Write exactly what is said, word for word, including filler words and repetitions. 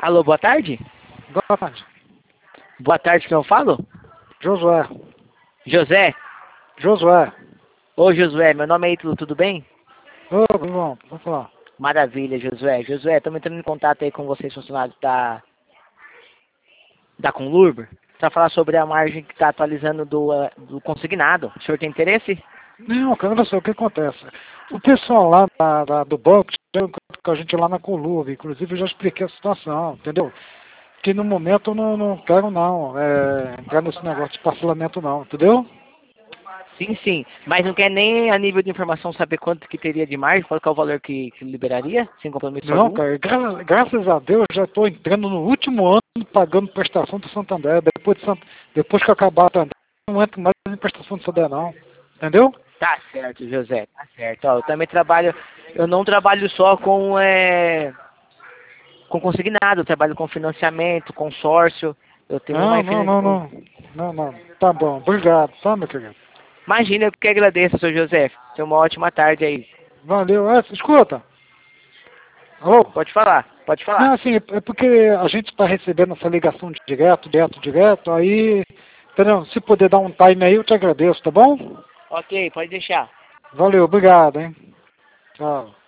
Alô, boa tarde? Boa tarde. Boa tarde, quem eu falo? Josué. José? Josué. Ô, Josué, meu nome é Ítalo, tudo bem? Ô, João, vamos falar. Maravilha, Josué. Josué, estamos entrando em contato aí com vocês, funcionários da, da Conlurb, para falar sobre a margem que está atualizando do, uh, do consignado. O senhor tem interesse? Não, cara, olha só, o que acontece? O pessoal lá da, da- do banco chegou com a gente lá na Colurb, inclusive eu já expliquei a situação, entendeu? Que no momento eu não, não quero não, é, entrar nesse negócio de parcelamento não, entendeu? Sim, sim. Mas não quer nem a nível de informação saber quanto que teria de margem, qual que é o valor que, que liberaria, sem compromisso Não, algum? cara, gra graças a Deus eu já estou entrando no último ano pagando prestação do Santander. Depois, de Sant- depois que acabar a Santander, eu não entro mais em prestação do Santander não, entendeu? Tá certo, José, tá certo. Ó, eu também trabalho, eu não trabalho só com, é, com consignado, eu trabalho com financiamento, consórcio, eu tenho uma Não, não, infinidade. não, não. Não, não. Tá bom. Obrigado, tá, meu querido? Imagina, eu que agradeço, seu José. Tenha uma ótima tarde aí. Valeu. É, escuta. Alô? Pode falar, pode falar. Não, assim, é porque a gente está recebendo essa ligação de direto, direto, direto, aí, entendeu? Se puder dar um time aí, eu te agradeço, tá bom? Ok, pode deixar. Valeu, obrigado, hein? Tchau.